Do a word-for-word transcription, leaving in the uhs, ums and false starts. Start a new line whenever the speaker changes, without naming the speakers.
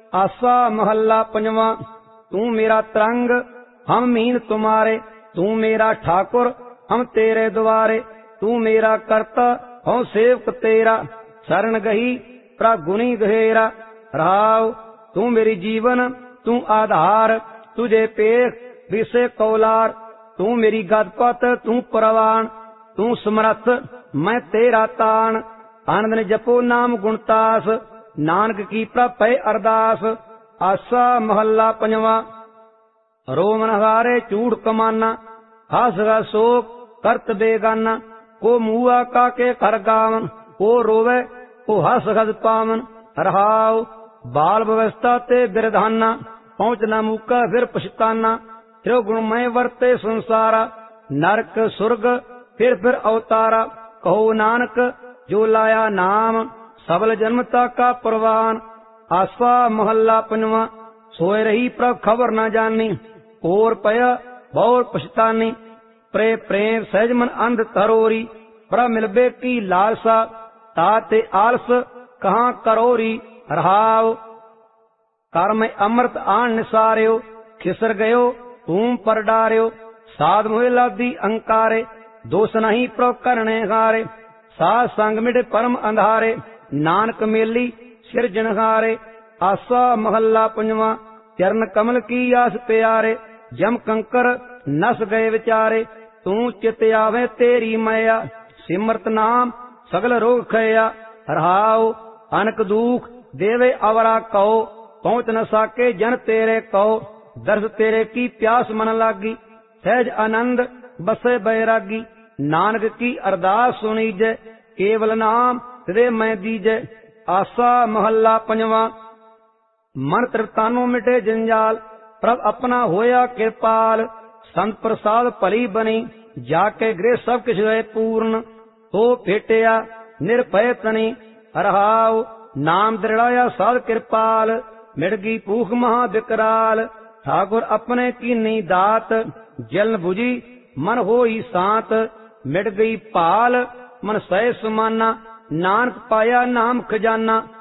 आसा महला पंजवा। तू मेरा तरंग हम मीन तुम्हारे, तू मेरा ठाकुर हम तेरे द्वारे। तू मेरा करता हम सेवक तेरा, शरण गही प्रगुणी गहेरा। राव तू मेरी जीवन तू आधार, तुझे पेख विषय कौलार। तू मेरी गदपत तू परवान, तू समर्थ मैं तेरा तान। आनंद जपो नाम गुणतास, नानक की प्रभ है अरदास। आसा महला पंजवा। रोमन हारे झूठ कमाना, हस हस शोक करत बेगाना। को मुआ का के कर गावन, को रोवे को हस हस पावन। रहाव बाल व्यवस्था ते बिरधाना, पहुंच न मुका फिर पछताना। त्रिगुणमय वर्ते संसारा, नरक सुर्ग फिर फिर अवतारा। कहो नानक जो लाया नाम, सबल जन्मता का प्रवान। आसा महला पंजवा। सोए रही प्रभ खबर न जानी, और पया बहुत पछतानी। प्रे प्रेम सहज मन अंध तरोरी, प्रभ मिलबे की लालसा। ताते आलस कहाँ करोरी। रहाव कर्म अमृत आन निसार्यो, खिसर गयो तूम पर डार्यो। साध मोह लादी अंकारे, दोष नहीं प्रभ करने हारे। साध संग मिट परम अंधारे, नानक मेली सिरजनहारे। आसा महला पंजवा। चरण कमल की आस प्यारे, जम कंकर नस गए विचारे। तू चित आवे तेरी माया, सिमरत नाम सगल रोग खया। रहाव अनक दुख देवे अवरा कहो, पहुंच न साके जन तेरे कहो। दर्श तेरे की प्यास मन लागी, सहज आनंद बसे बैरागी। नानक की अरदास सुनीजय, केवल नाम हृदय में दीजय। आसा महला पंजवा। मन तृप्तानो मिटे जंजाल, प्रभ अपना होया कृपाल। संत प्रसाद भली बनी, जाके गृह सब किछ है पूर्ण। तो भेटिया निर्भय तनी, रहाव नाम दृढ़ाया साध कृपाल। मिर्गी भूख महा विकराल, ठाकुर अपने कीनी दात। जलन बुझी मन होई शांत, मिट गई पाल मन सह समाना। नानक पाया नाम खजाना।